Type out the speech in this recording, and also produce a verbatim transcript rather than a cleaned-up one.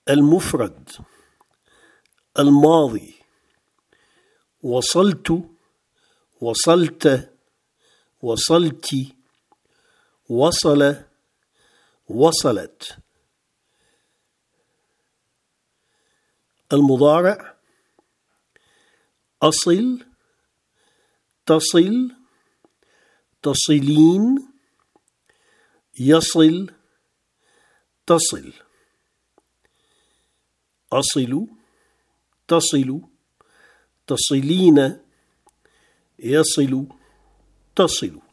المفرد الماضي وصلت وصلت وصلت وصل وصلت. المضارع أصل تصل تصلين يصل تصل. أصل تصل تصلين يصل تصل.